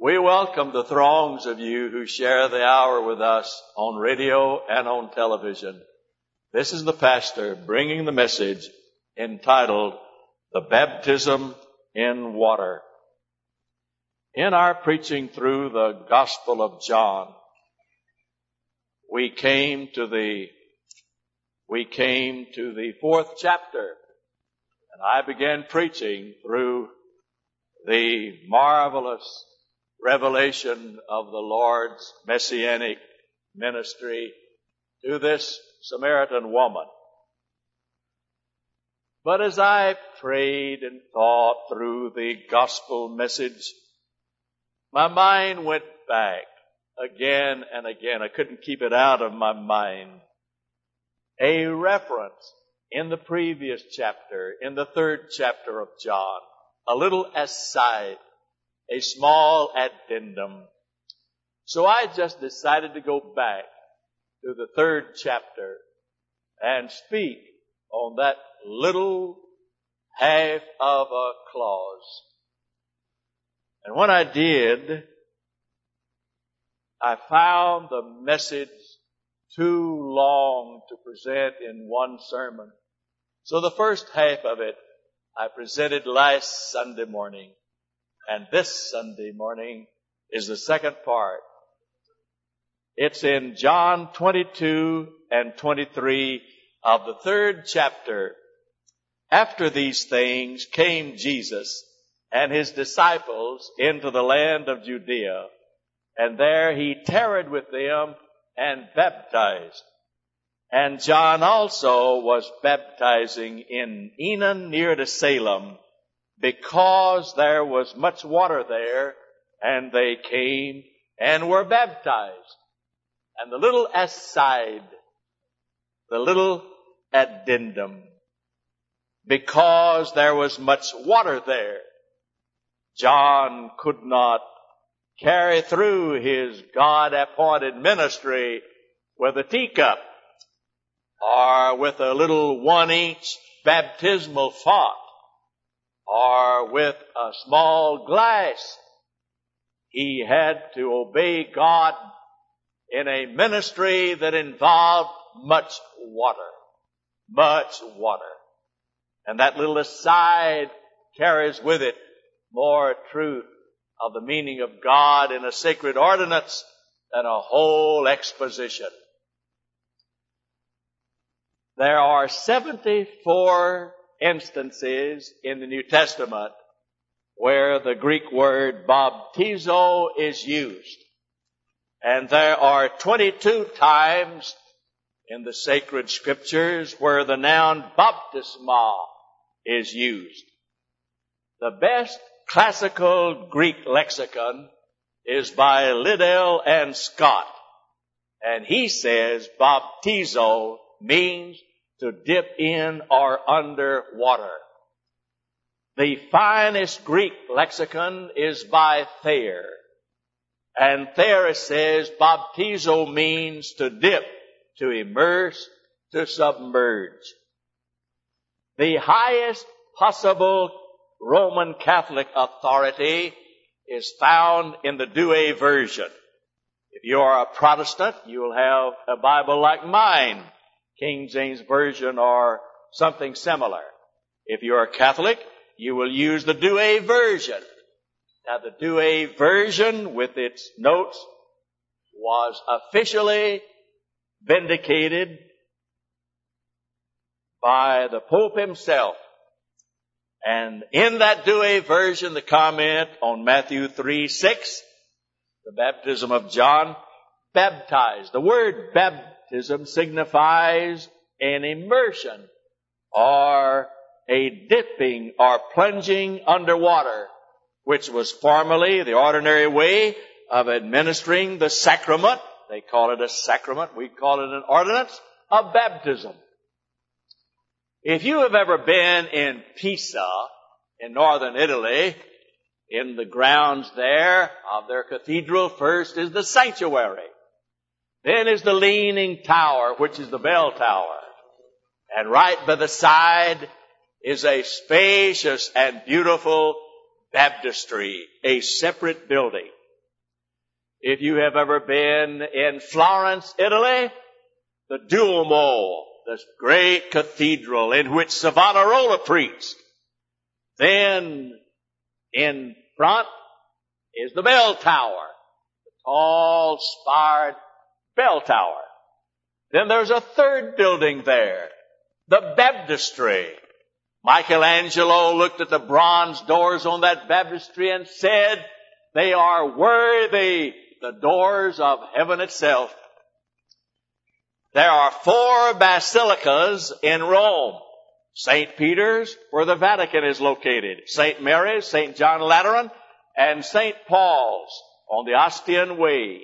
We welcome the throngs of you who share the hour with us on radio and on television. This is the pastor bringing the message entitled, The Baptism in Water. In our preaching through the Gospel of John, we came to the fourth chapter, and I began preaching through the marvelous revelation of the Lord's messianic ministry to this Samaritan woman. But as I prayed and thought through the gospel message, my mind went back again and again. I couldn't keep it out of my mind. A reference in the previous chapter, in the third chapter of John, a little aside, a small addendum. So I just decided to go back to the third chapter and speak on that little half of a clause. And when I did, I found the message too long to present in one sermon. So the first half of it I presented last Sunday morning. And this Sunday morning is the second part. It's in John 22 and 23 of the third chapter. After these things came Jesus and his disciples into the land of Judea, and there he tarried with them and baptized. And John also was baptizing in Enon near to Salem, because there was much water there, and they came and were baptized. And the little aside, the little addendum, because there was much water there, John could not carry through his God-appointed ministry with a teacup or with a little 1-inch baptismal font or with a small glass. He had to obey God in a ministry that involved much water. Much water. And that little aside carries with it more truth of the meaning of God in a sacred ordinance than a whole exposition. There are 74 instances in the New Testament where the Greek word baptizo is used. And there are 22 times in the sacred scriptures where the noun baptisma is used. The best classical Greek lexicon is by Liddell and Scott. And he says baptizo means to dip in or under water. The finest Greek lexicon is by Thayer. And Thayer says baptizo means to dip, to immerse, to submerge. The highest possible Roman Catholic authority is found in the Douay version. If you are a Protestant, you will have a Bible like mine, King James Version or something similar. If you are a Catholic, you will use the Douay version. Now, the Douay version with its notes was officially vindicated by the Pope himself. And in that Douay version, the comment on Matthew 3:6, the baptism of John, baptized. The word baptism signifies an immersion or a dipping or plunging underwater, which was formerly the ordinary way of administering the sacrament. They call it a sacrament. We call it an ordinance of baptism. If you have ever been in Pisa, in northern Italy, in the grounds there of their cathedral, first is the sanctuary. Then is the leaning tower, which is the bell tower. And right by the side is a spacious and beautiful baptistry, a separate building. If you have ever been in Florence, Italy, the Duomo, this great cathedral in which Savonarola preached, then in front is the bell tower, the tall, spired bell tower. Then there's a third building there, the baptistry. Michelangelo looked at the bronze doors on that baptistry and said, they are worthy the doors of heaven itself. There are 4 basilicas in Rome. St. Peter's, where the Vatican is located. St. Mary's, St. John Lateran, and St. Paul's on the Ostian Way.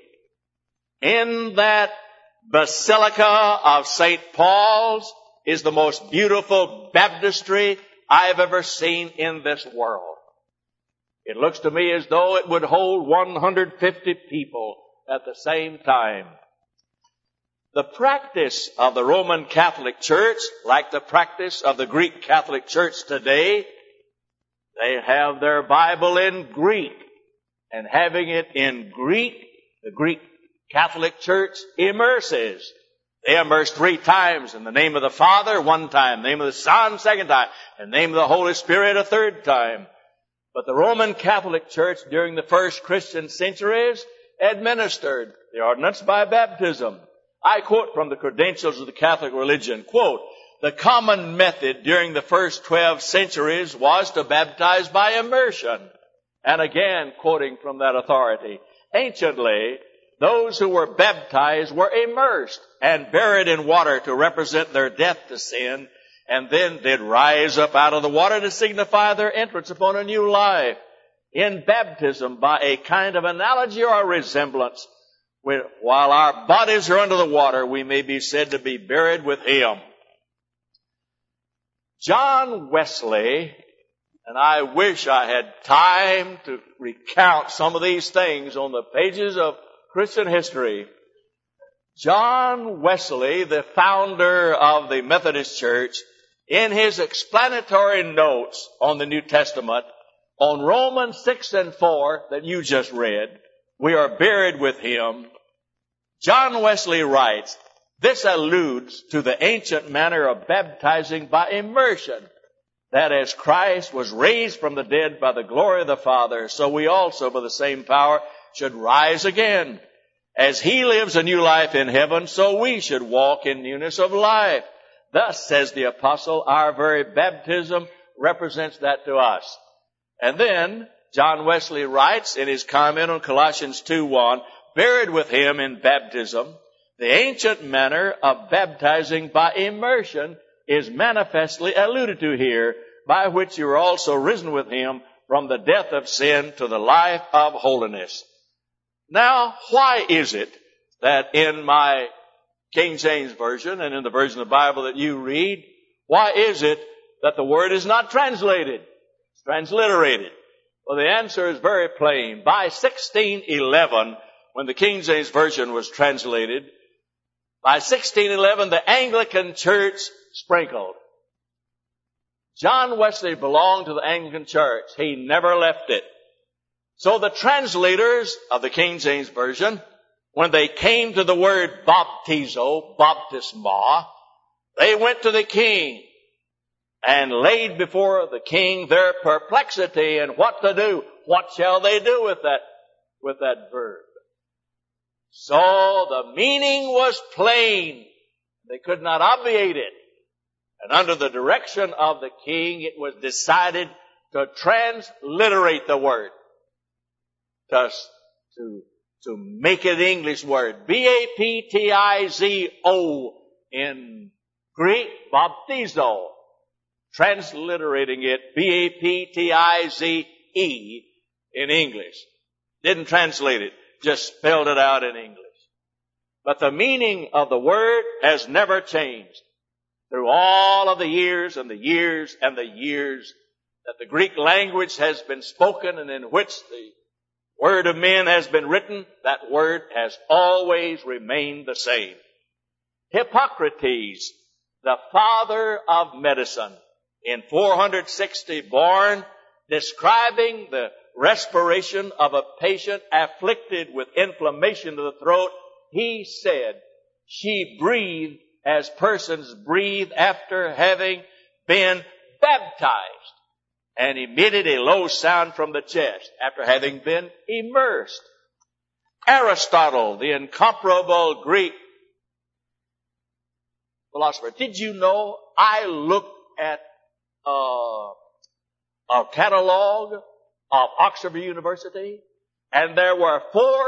In that Basilica of St. Paul's is the most beautiful baptistry I've ever seen in this world. It looks to me as though it would hold 150 people at the same time. The practice of the Roman Catholic Church, like the practice of the Greek Catholic Church today, they have their Bible in Greek. And having it in Greek, the Greek Catholic Church immerses. They immerse 3 times in the name of the Father 1 time, in the name of the Son 2nd time, in the name of the Holy Spirit a 3rd time. But the Roman Catholic Church during the first Christian centuries administered the ordinance by baptism. I quote from the Credentials of the Catholic Religion, quote, the common method during the first 12 centuries was to baptize by immersion. And again, quoting from that authority, anciently, those who were baptized were immersed and buried in water to represent their death to sin, and then did rise up out of the water to signify their entrance upon a new life. In baptism, by a kind of analogy or a resemblance, while our bodies are under the water, we may be said to be buried with Him. John Wesley, and I wish I had time to recount some of these things on the pages of Christian history. John Wesley, the founder of the Methodist Church, in his explanatory notes on the New Testament, on Romans 6 and 4 that you just read, we are buried with Him. John Wesley writes, this alludes to the ancient manner of baptizing by immersion, that as Christ was raised from the dead by the glory of the Father, so we also by the same power should rise again. As He lives a new life in heaven, so we should walk in newness of life. Thus, says the apostle, our very baptism represents that to us. And then John Wesley writes in his comment on Colossians 2:1, buried with Him in baptism, the ancient manner of baptizing by immersion is manifestly alluded to here, by which you are also risen with Him from the death of sin to the life of holiness. Now, why is it that in my King James Version and in the version of the Bible that you read, why is it that the word is not translated? It's transliterated. Well, the answer is very plain. By 1611, when the King James Version was translated, by 1611, the Anglican Church sprinkled. John Wesley belonged to the Anglican Church. He never left it. So the translators of the King James Version, when they came to the word baptizo, baptisma, they went to the king and laid before the king their perplexity and what to do. What shall they do with that verb? So the meaning was plain. They could not obviate it. And under the direction of the king, it was decided to transliterate the word. To make it an English word. B-A-P-T-I-Z-O in Greek, baptizo. Transliterating it, B-A-P-T-I-Z-E in English. Didn't translate it, just spelled it out in English. But the meaning of the word has never changed. Through all of the years and the years and the years that the Greek language has been spoken and in which the word of men has been written, that word has always remained the same. Hippocrates, the father of medicine, in 460 born, describing the respiration of a patient afflicted with inflammation of the throat, he said, she breathed as persons breathe after having been baptized, and emitted a low sound from the chest after having been immersed. Aristotle, the incomparable Greek philosopher. Did you know I looked at a catalog of Oxford University, and there were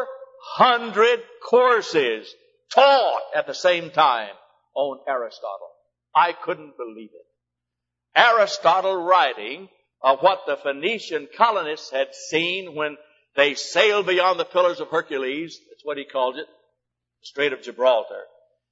400 courses taught at the same time on Aristotle. I couldn't believe it. Aristotle writing of what the Phoenician colonists had seen when they sailed beyond the Pillars of Hercules. That's what he calls it, the Strait of Gibraltar.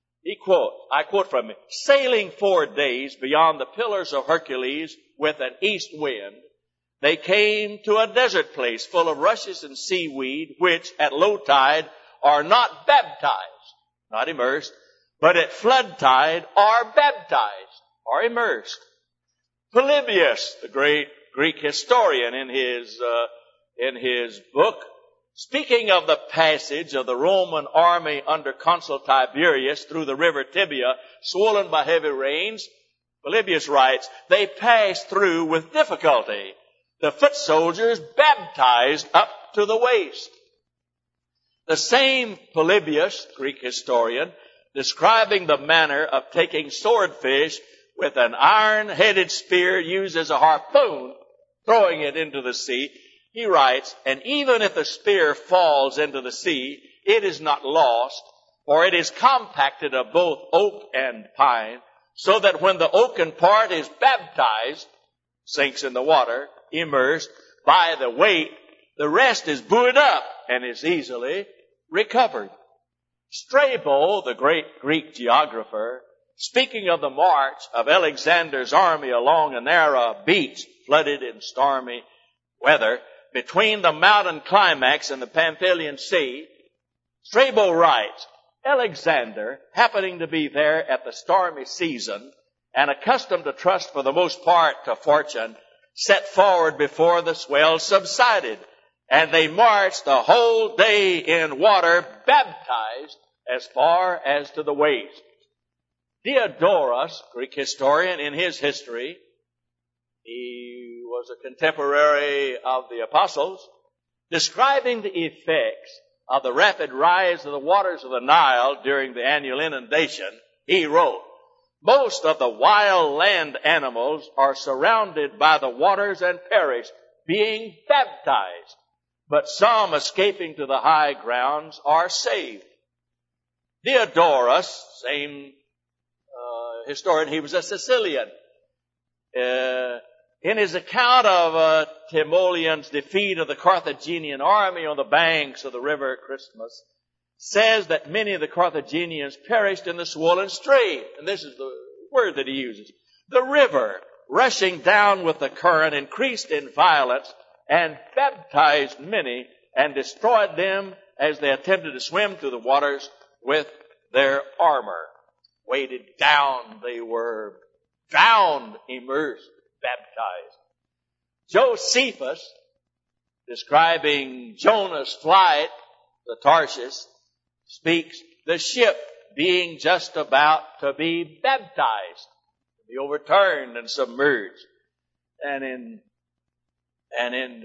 I quote from him, sailing 4 days beyond the Pillars of Hercules with an east wind, they came to a desert place full of rushes and seaweed, which at low tide are not baptized, not immersed, but at flood tide are baptized, are immersed. Polybius, the great Greek historian, in his book, speaking of the passage of the Roman army under Consul Tiberius through the river Tibia, swollen by heavy rains, Polybius writes, they passed through with difficulty, the foot soldiers baptized up to the waist. The same Polybius, Greek historian, describing the manner of taking swordfish with an iron-headed spear used as a harpoon, throwing it into the sea, he writes, and even if the spear falls into the sea, it is not lost, for it is compacted of both oak and pine, so that when the oaken part is baptized, sinks in the water, immersed by the weight, the rest is buoyed up and is easily recovered. Strabo, the great Greek geographer, speaking of the march of Alexander's army along a narrow beach flooded in stormy weather between the mountain climax and the Pamphylian Sea, Strabo writes, Alexander, happening to be there at the stormy season and accustomed to trust for the most part to fortune, set forward before the swell subsided, and they marched the whole day in water, baptized as far as to the waist. Diodorus, Greek historian, in his history, he was a contemporary of the apostles, describing the effects of the rapid rise of the waters of the Nile during the annual inundation, he wrote, most of the wild land animals are surrounded by the waters and perish, being baptized, but some escaping to the high grounds are saved. Diodorus, same historian, he was a Sicilian. In his account of Timoleon's defeat of the Carthaginian army on the banks of the river Christmas, says that many of the Carthaginians perished in the swollen stream. And this is the word that he uses. The river, rushing down with the current, increased in violence and baptized many and destroyed them as they attempted to swim through the waters with their armor. Weighted down, they were drowned, immersed, baptized. Josephus, describing Jonah's flight to Tarshish, speaks the ship being just about to be baptized, to be overturned and submerged. And in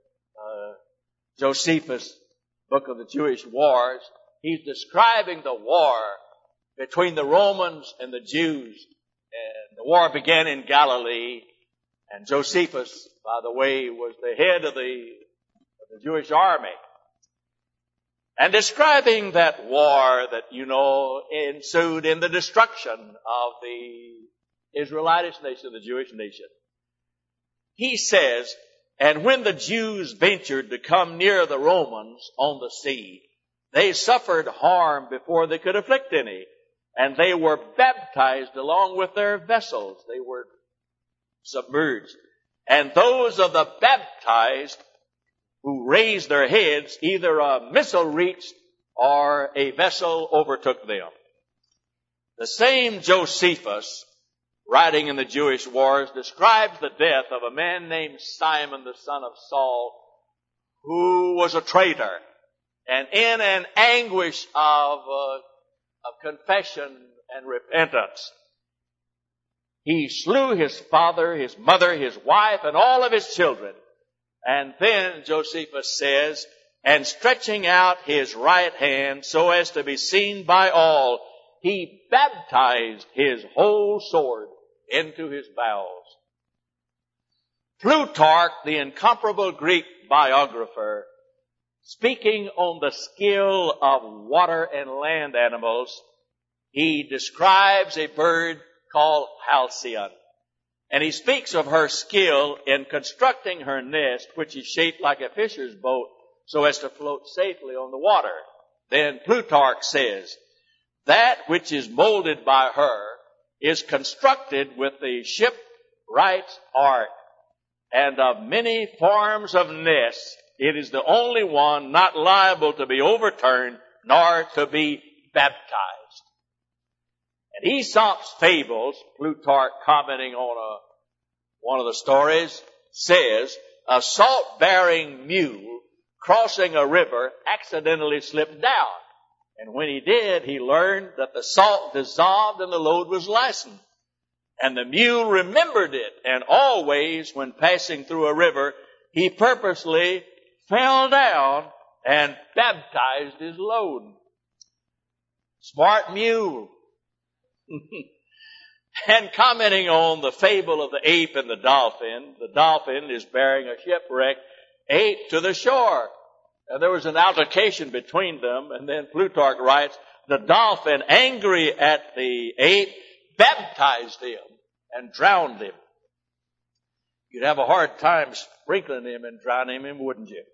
Josephus' book of the Jewish Wars, he's describing the war between the Romans and the Jews. And the war began in Galilee. And Josephus, by the way, was the head of the Jewish army. And describing that war that, ensued in the destruction of the Israelitish nation, the Jewish nation. He says, and when the Jews ventured to come near the Romans on the sea, they suffered harm before they could afflict any. And they were baptized along with their vessels. They were submerged. And those of the baptized who raised their heads, either a missile reached or a vessel overtook them. The same Josephus, writing in the Jewish Wars, describes the death of a man named Simon, the son of Saul, who was a traitor. And in an anguish of confession and repentance, he slew his father, his mother, his wife, and all of his children. And then Josephus says, and stretching out his right hand so as to be seen by all, he baptized his whole sword into his bowels. Plutarch, the incomparable Greek biographer, speaking on the skill of water and land animals, he describes a bird called Halcyon. And he speaks of her skill in constructing her nest, which is shaped like a fisher's boat, so as to float safely on the water. Then Plutarch says, that which is molded by her is constructed with the shipwright's art, and of many forms of nests, it is the only one not liable to be overturned nor to be baptized. And Aesop's fables, Plutarch commenting on one of the stories, says, a salt-bearing mule crossing a river accidentally slipped down. And when he did, he learned that the salt dissolved and the load was lessened. And the mule remembered it, and always when passing through a river, he purposely fell down and baptized his load. Smart mule. And commenting on the fable of the ape and the dolphin is bearing a shipwrecked ape to the shore. And there was an altercation between them, and then Plutarch writes, the dolphin, angry at the ape, baptized him and drowned him. You'd have a hard time sprinkling him and drowning him, wouldn't you?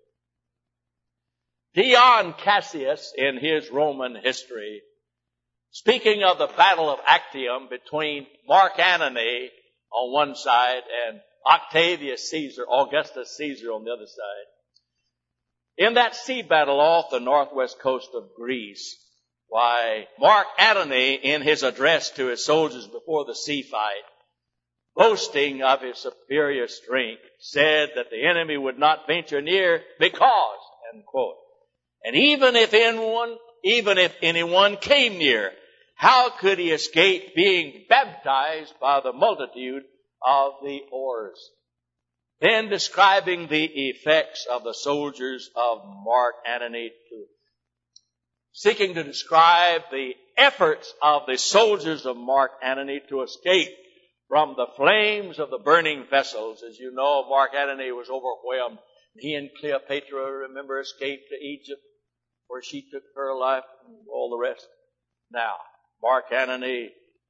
Dion Cassius, in his Roman history, speaking of the battle of Actium between Mark Antony on one side and Augustus Caesar on the other side. In that sea battle off the northwest coast of Greece, Mark Antony, in his address to his soldiers before the sea fight, boasting of his superior strength, said that the enemy would not venture near because, end quote. And even if anyone came near, how could he escape being baptized by the multitude of the oars? Then describing the effects of the soldiers of Mark Antony, seeking to describe the efforts of the soldiers of Mark Antony to escape from the flames of the burning vessels. As you know, Mark Antony was overwhelmed. He and Cleopatra, remember, escaped to Egypt, where she took her life and all the rest. Now, Mark Antony,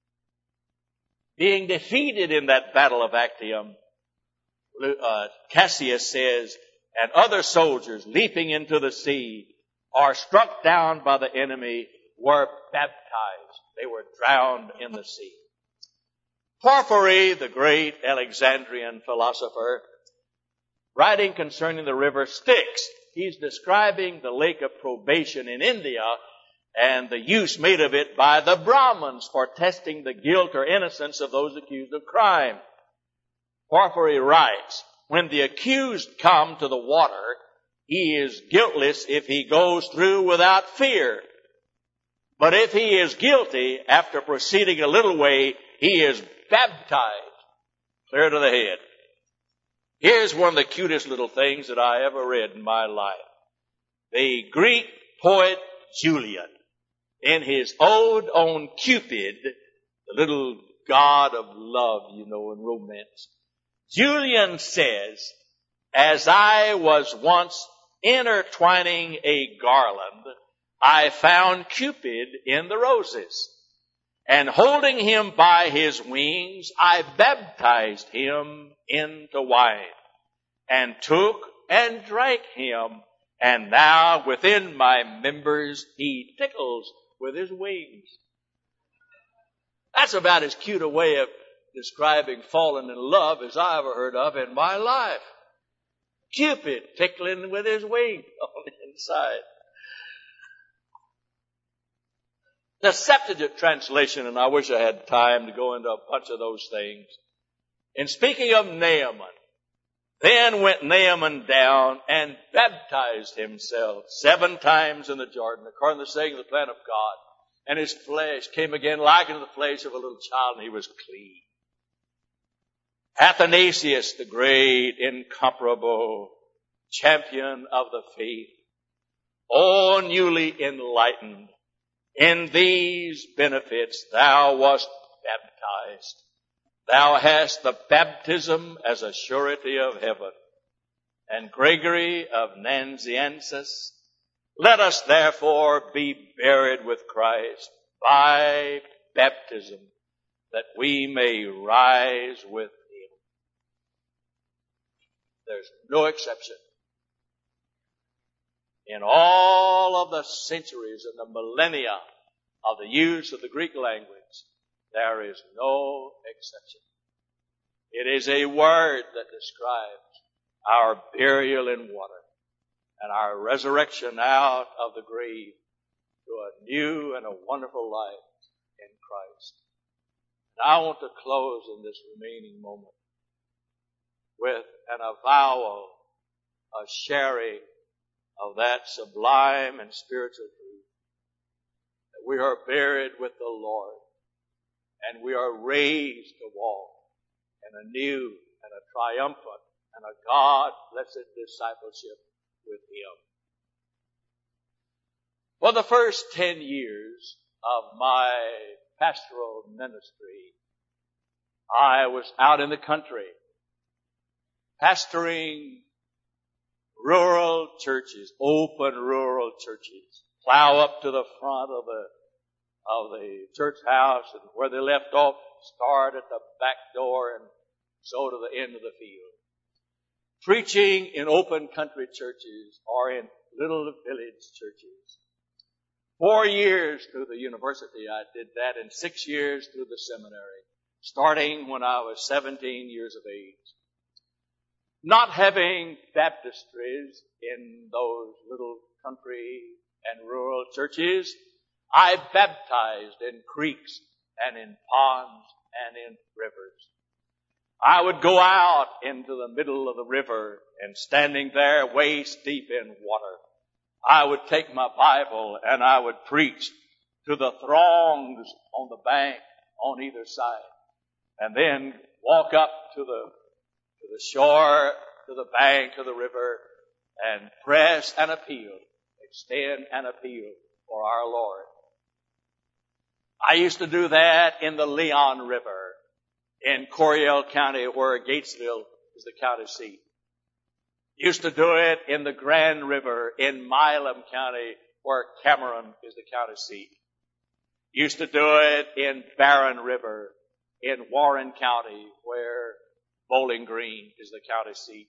being defeated in that battle of Actium, Cassius says, and other soldiers leaping into the sea are struck down by the enemy, were baptized. They were drowned in the sea. Porphyry, the great Alexandrian philosopher, writing concerning the river Styx, he's describing the lake of probation in India and the use made of it by the Brahmins for testing the guilt or innocence of those accused of crime. Porphyry writes, when the accused come to the water, he is guiltless if he goes through without fear. But if he is guilty, after proceeding a little way, he is baptized clear to the head. Here's one of the cutest little things that I ever read in my life. The Greek poet Julian, in his ode on Cupid, the little god of love, and romance, Julian says, as I was once intertwining a garland, I found Cupid in the roses. And holding him by his wings, I baptized him into wine, and took and drank him, and now within my members he tickles with his wings. That's about as cute a way of describing falling in love as I ever heard of in my life. Cupid tickling with his wings on the inside. The Septuagint translation, and I wish I had time to go into a bunch of those things. In speaking of Naaman, Then went Naaman down and baptized himself 7 times in the Jordan, according to the saying of the plan of God. And his flesh came again like unto the flesh of a little child, and he was clean. Athanasius, the great, incomparable champion of the faith, all newly enlightened, in these benefits thou wast baptized. Thou hast the baptism as a surety of heaven. And Gregory of Nazianzus, let us therefore be buried with Christ by baptism, that we may rise with him. There's no exception. In all of the centuries and the millennia of the use of the Greek language, there is no exception. It is a word that describes our burial in water and our resurrection out of the grave to a new and a wonderful life in Christ. And I want to close in this remaining moment with an avowal, a sharing of that sublime and spiritual truth, that we are buried with the Lord and we are raised to walk in a new and a triumphant and a God-blessed discipleship with him. For the first 10 years of my pastoral ministry, I was out in the country pastoring rural churches, open rural churches. Plow up to the front of the church house, and where they left off, start at the back door and so to the end of the field. Preaching in open country churches or in little village churches. 4 years through the university I did that, and 6 years through the seminary, starting when I was 17 years of age. Not having baptistries in those little country and rural churches, I baptized in creeks and in ponds and in rivers. I would go out into the middle of the river, and standing there waist deep in water, I would take my Bible and I would preach to the throngs on the bank on either side, and then walk up to the shore, to the bank of the river, and press an appeal, extend an appeal for our Lord. I used to do that in the Leon River in Coryell County, where Gatesville is the county seat. Used to do it in the Grand River in Milam County, where Cameron is the county seat. Used to do it in Barren River in Warren County, where Bowling Green is the county seat.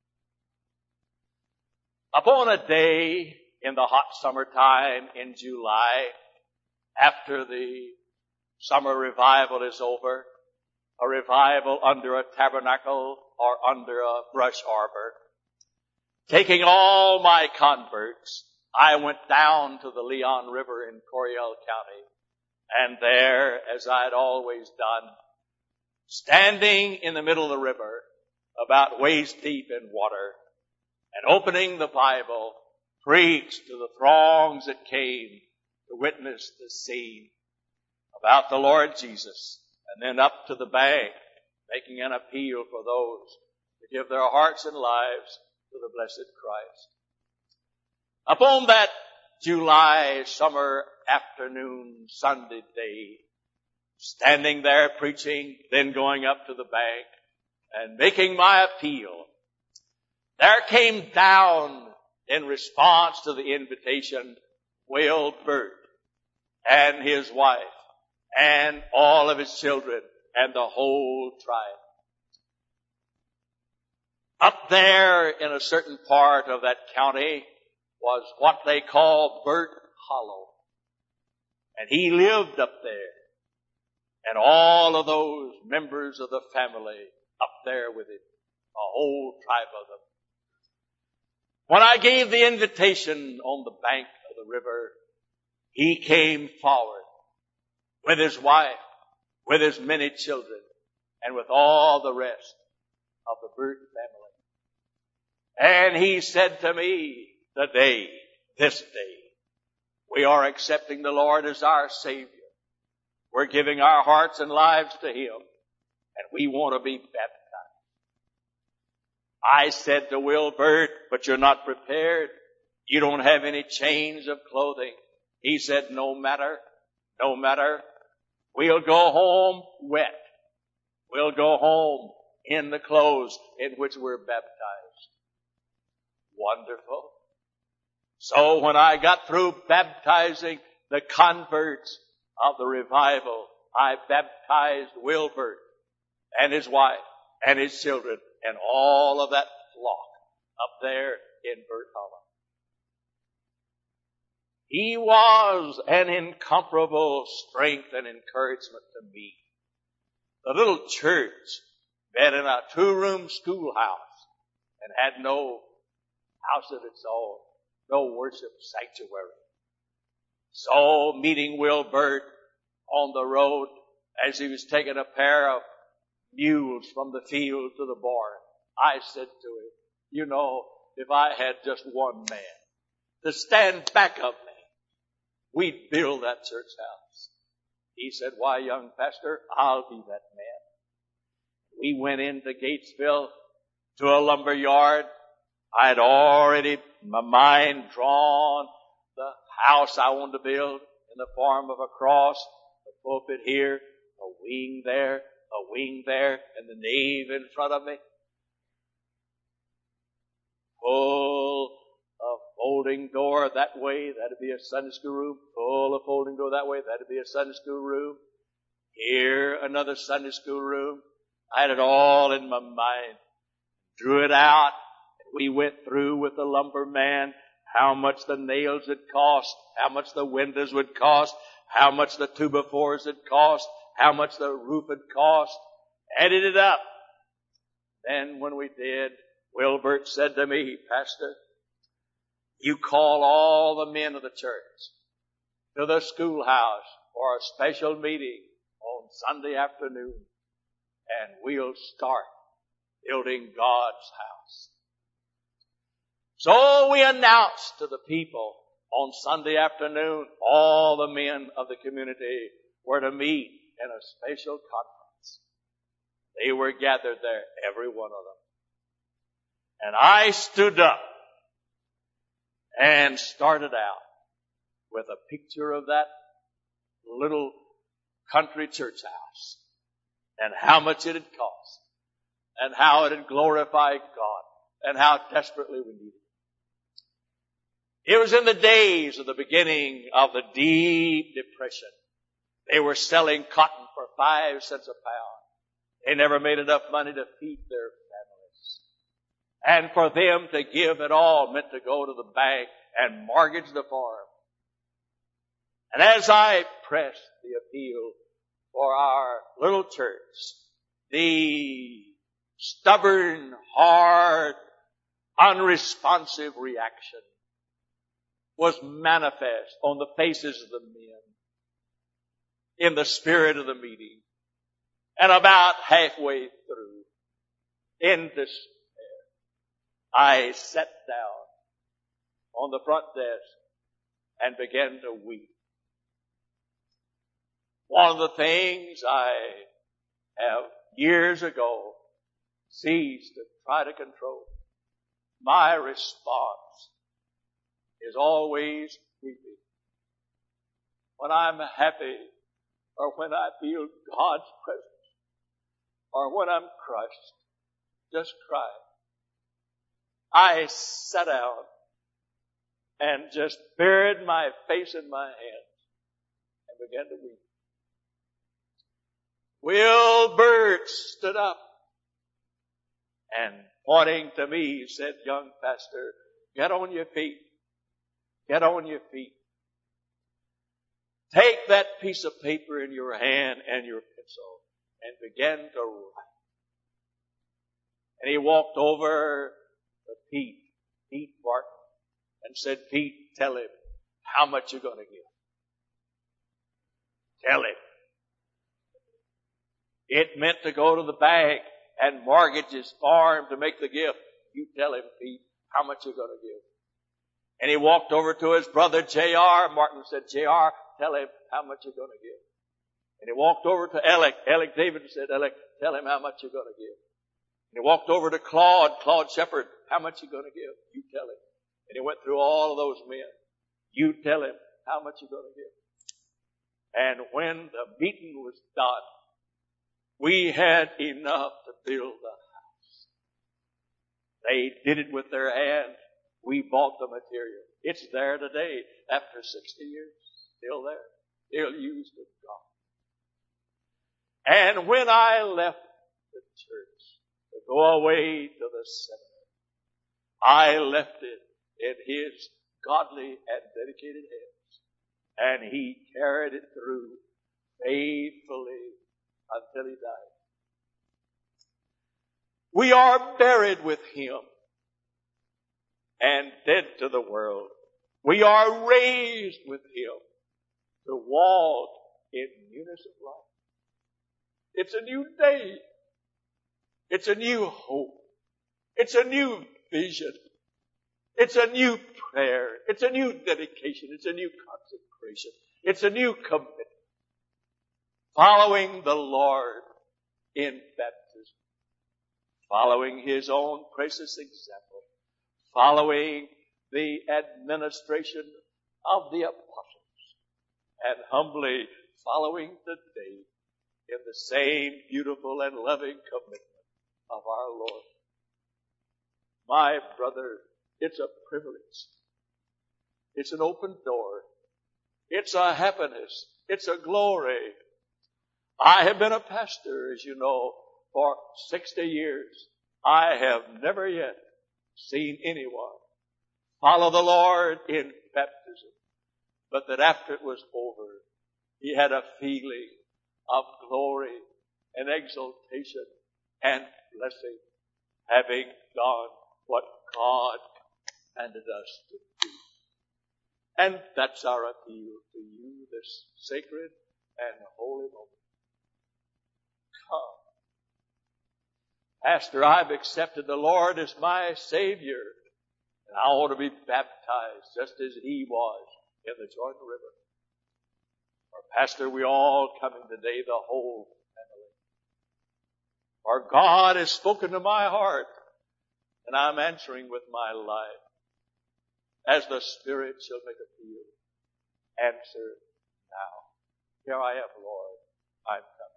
Upon a day in the hot summertime in July, after the summer revival is over, a revival under a tabernacle or under a brush arbor, taking all my converts, I went down to the Leon River in Coryell County, and there, as I had always done, standing in the middle of the river, about waist deep in water, and opening the Bible, preached to the throngs that came to witness the scene about the Lord Jesus, and then up to the bank, making an appeal for those to give their hearts and lives to the blessed Christ. Upon that July summer afternoon, Sunday day, standing there preaching, then going up to the bank and making my appeal, there came down in response to the invitation Will Burt and his wife and all of his children and the whole tribe. Up there in a certain part of that county was what they call Burt Hollow. And he lived up there. And all of those members of the family up there with him, a whole tribe of them. When I gave the invitation on the bank of the river, he came forward with his wife, with his many children, and with all the rest of the Burt family. And he said to me, this day, we are accepting the Lord as our Savior. We're giving our hearts and lives to Him, and we want to be baptized. I said to Wilbert, but you're not prepared. You don't have any change of clothing. He said, no matter. We'll go home wet. We'll go home in the clothes in which we're baptized. Wonderful. So when I got through baptizing the converts of the revival, I baptized Wilbert and his wife and his children and all of that flock up there in Burt Hollow. He was an incomparable strength and encouragement to me. The little church met in a 2-room schoolhouse and had no house of its own, no worship sanctuary. So meeting Wilbert on the road as he was taking a pair of mules from the field to the barn, I said to him, you know, if I had just one man to stand back of me, we'd build that church house. He said, why, young pastor, I'll be that man. We went into Gatesville to a lumber yard. I had already, my mind drawn the house I wanted to build in the form of a cross, the pulpit here, a wing there, and the nave in front of me. Full of folding door that way, that'd be a Sunday school room. Full of folding door that way, that'd be a Sunday school room. Here, another Sunday school room. I had it all in my mind. Drew it out. We went through with the lumberman how much the nails would cost, how much the windows would cost, how much the 2x4s would cost, how much the roof would cost. Added it up. Then when we did, Wilbert said to me, Pastor, you call all the men of the church to the schoolhouse for a special meeting on Sunday afternoon, and we'll start building God's house. So we announced to the people on Sunday afternoon, all the men of the community were to meet in a special conference. They were gathered there, every one of them. And I stood up and started out with a picture of that little country church house and how much it had cost and how it had glorified God and how desperately we needed it. It was in the days of the beginning of the deep depression. They were selling cotton for 5 cents a pound. They never made enough money to feed their families. And for them to give it all meant to go to the bank and mortgage the farm. And as I pressed the appeal for our little church, the stubborn, hard, unresponsive reaction was manifest on the faces of the men in the spirit of the meeting. And about halfway through, in despair, I sat down on the front desk and began to weep. One of the things I have years ago ceased to try to control, my response is always weeping. When I'm happy, or when I feel God's presence, or when I'm crushed, just cry. I sat down and just buried my face in my hands and began to weep. Wilbert stood up and pointing to me said, young pastor, get on your feet. Get on your feet. Take that piece of paper in your hand and your pencil and begin to write. And he walked over to Pete Barton, and said, Pete, tell him how much you're going to give. Tell him. It meant to go to the bank and mortgage his farm to make the gift. You tell him, Pete, How much you going to give? And he walked over to his brother J.R. Martin said, J.R., tell him how much you're going to give. And he walked over to Alec David said, Alec, tell him how much you're going to give. And he walked over to Claude Shepard, how much you going to give? You tell him. And he went through all of those men. You tell him how much you're going to give. And when the meeting was done, we had enough to build the house. They did it with their hands. We bought the material. It's there today after 60 years. Still there. Still used of God. And when I left the church to go away to the seminary, I left it in his godly and dedicated hands. And he carried it through faithfully until he died. We are buried with him and dead to the world. We are raised with him to walk in newness of life. It's a new day. It's a new hope. It's a new vision. It's a new prayer. It's a new dedication. It's a new consecration. It's a new commitment. Following the Lord in baptism. Following his own precious example. Following the administration of the apostles. And humbly following today in the same beautiful and loving commitment of our Lord. My brother, it's a privilege. It's an open door. It's a happiness. It's a glory. I have been a pastor, as you know, for 60 years. I have never yet seen anyone follow the Lord in baptism, but that after it was over, he had a feeling of glory and exaltation and blessing, having done what God commanded us to do. And that's our appeal to you this sacred and holy moment. Come. Pastor, I've accepted the Lord as my Savior, and I want to be baptized just as he was in the Jordan River. Or Pastor, we all coming today, the whole family. For God has spoken to my heart, and I'm answering with my life. As the Spirit shall make appeal, answer now. Here I am, Lord, I'm coming.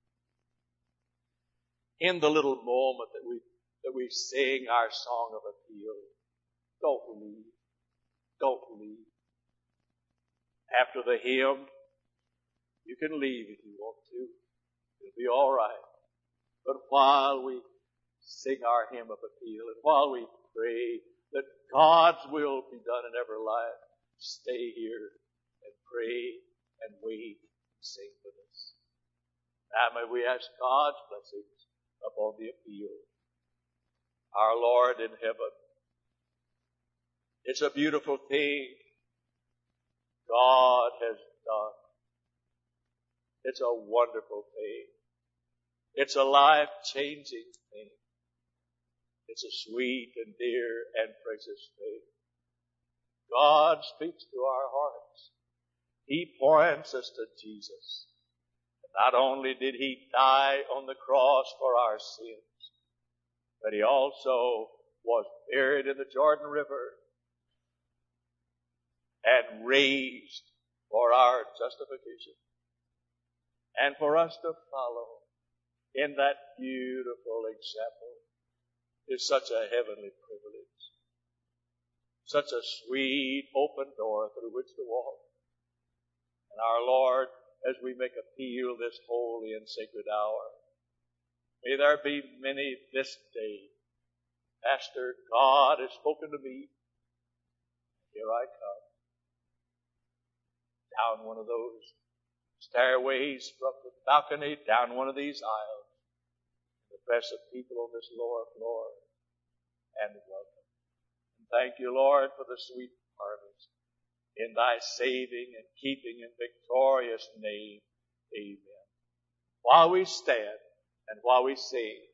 In the little moment that we sing our song of appeal, don't leave. Don't leave. After the hymn, you can leave if you want to. It'll be all right. But while we sing our hymn of appeal and while we pray that God's will be done in every life, stay here and pray and wait and sing with us. Now may we ask God's blessings upon the appeal. Our Lord in heaven, it's a beautiful thing God has done. It's a wonderful thing. It's a life-changing thing. It's a sweet and dear and precious thing. God speaks to our hearts. He points us to Jesus. Not only did he die on the cross for our sins, but he also was buried in the Jordan River and raised for our justification and for us to follow in that beautiful example is such a heavenly privilege, such a sweet open door through which to walk. And our Lord, as we make appeal this holy and sacred hour, may there be many this day. Pastor, God has spoken to me. Here I come. Down one of those stairways from the balcony, down one of these aisles, the press of people on this lower floor, and welcome. And thank you, Lord, for the sweet harvest. In thy saving and keeping and victorious name, amen. While we stand and while we sing,